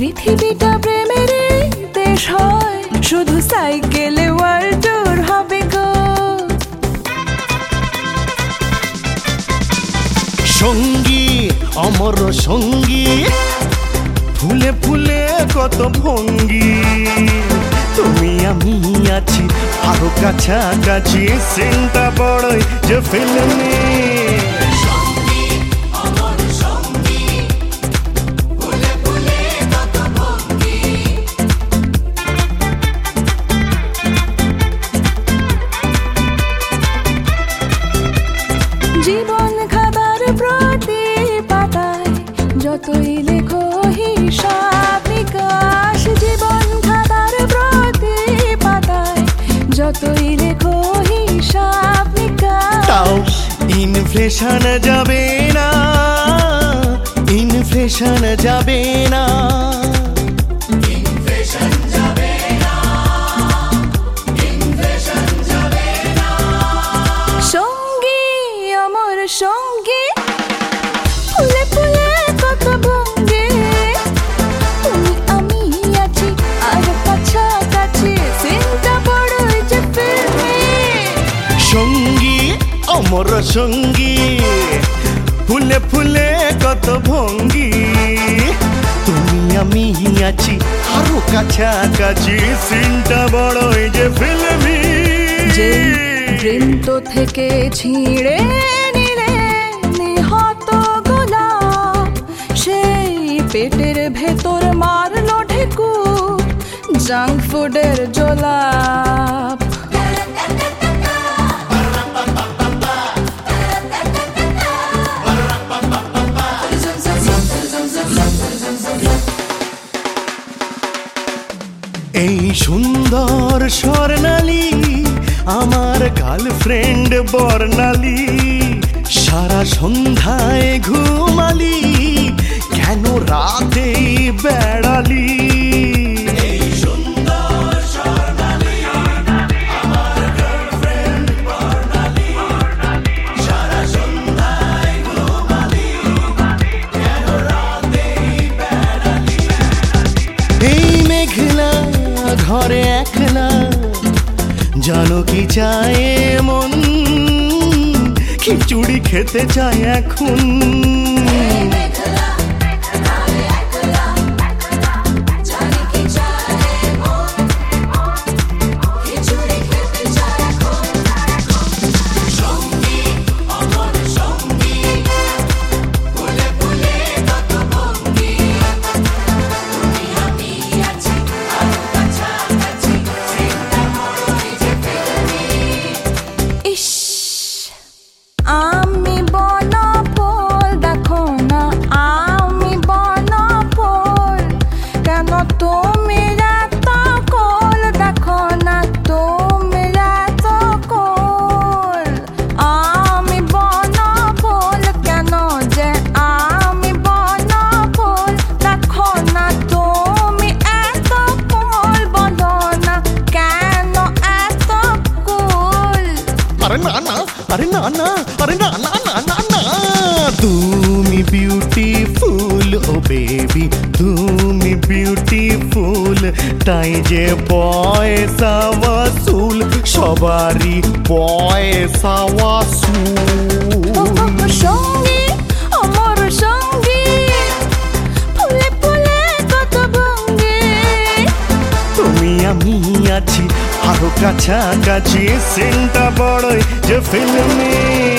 পৃথিবীটা প্রেমের দেশ হয়, শুধু সাইকেলে ওয়ার্ল্ড ট্যুর হবে গো। সঙ্গী অমর সঙ্গী, ফুলে ফুলে কত ভঙ্গি, তুমি আমি আছি আরো কাছাকাছি, সিনটা বড়ই যে ফিল্মি। জীবন খাতার প্রতি পাতায় যতই লেখো হিসাব নিকাশ, জীবন খাতার প্রতি পাতায় যতই লেখো হিসাব নিকাশ। তাও ইনফ্লেশন যাবে না, ইনফ্লেশন যাবে না, সঙ্গী ফুলে ফুলে কত ভঙ্গি, তুমি আমি আছি আর কাছাকাছি, সিনটা বড়ই যে ফিল্মি। সঙ্গী অমর সঙ্গী, ফুলে ফুলে কত ভঙ্গি, তুমি আমি আছি আরো কাছাকাছি, সিনটা বড়ই যে ফিল্মি। যে বৃন্ত থেকে ছিঁড়ে নিলে নিহত গোলাপ, সেই পেটের ভেতর মারলো ঢেকুর জাঙ্ক ফুডের জোলাপ। এই সুন্দর স্বর্ণালী আমার গার্লফ্রেন্ড বর্ণালী, সারা সন্ধ্যায় ঘুমালি কেন রাতে বেড়ালি। এই মেঘলা ঘরে একলা জানো কি চায় মন, খিচুড়ি খেতে চায় এখন। আমি বনফুল দেখো না, আমি বনফুল, কেন তুমি এত কোল দেখো না, তুমি এত কোল। আমি বনফুল কেন যে আমি বনফুল, দেখো না তুমি এত কোল, বলো না কেন এত কোল। আরে না না, আরে না না, আরে না না না না না, তুমি বিউটিফুল ও বেবি, তুমি বিউটিফুল, তাই যে পয়সা ওয়াসুল, সবারই পয়সা ওয়াসুল। সঙ্গী অমর সঙ্গী, ফুলে ফুলে কত ভঙ্গি, তুমি আমি আছি আরো কাছাকাছি, সিনটা বড়ই যে ফিল্মি।